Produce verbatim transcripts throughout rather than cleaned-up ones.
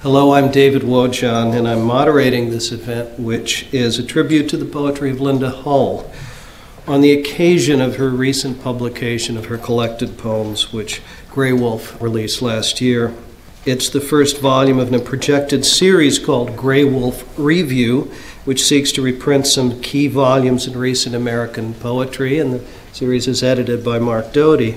Hello, I'm David Wojahn, and I'm moderating this event, which is a tribute to the poetry of Linda Hull on the occasion of her recent publication of her collected poems, which Graywolf released last year. It's the first volume of a projected series called Graywolf Review, which seeks to reprint some key volumes in recent American poetry, and the series is edited by Mark Doty.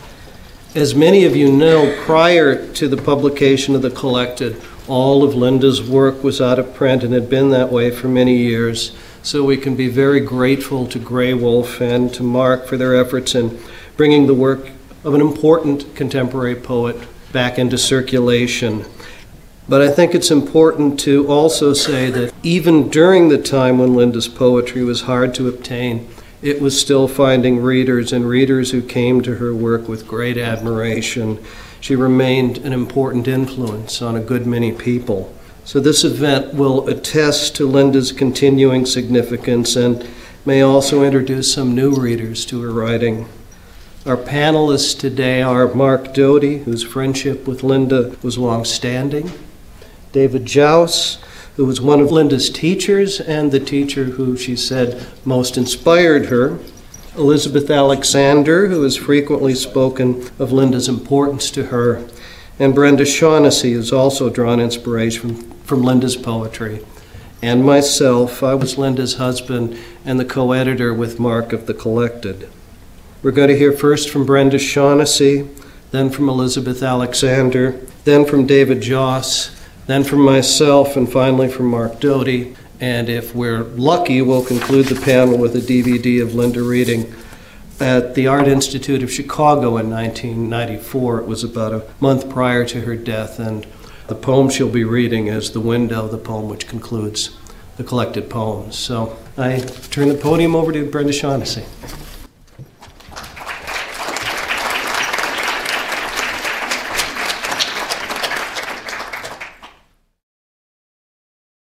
As many of you know, prior to the publication of the collected, all of Linda's work was out of print and had been that way for many years. So we can be very grateful to Graywolf and to Mark for their efforts in bringing the work of an important contemporary poet back into circulation. But I think it's important to also say that even during the time when Linda's poetry was hard to obtain, it was still finding readers, and readers who came to her work with great admiration. She remained an important influence on a good many people. So this event will attest to Linda's continuing significance and may also introduce some new readers to her writing. Our panelists today are Mark Doty, whose friendship with Linda was long-standing, David Jauss, who was one of Linda's teachers and the teacher who she said most inspired her, Elizabeth Alexander, who has frequently spoken of Linda's importance to her, and Brenda Shaughnessy, who's also drawn inspiration from, from Linda's poetry. And myself, I was Linda's husband and the co-editor with Mark of The Collected. We're going to hear first from Brenda Shaughnessy, then from Elizabeth Alexander, then from David Jauss, then from myself, and finally from Mark Doty. And if we're lucky, we'll conclude the panel with a D V D of Linda reading at the Art Institute of Chicago in nineteen ninety-four. It was about a month prior to her death, and the poem she'll be reading is The Window, the poem which concludes the collected poems. So I turn the podium over to Brenda Shaughnessy.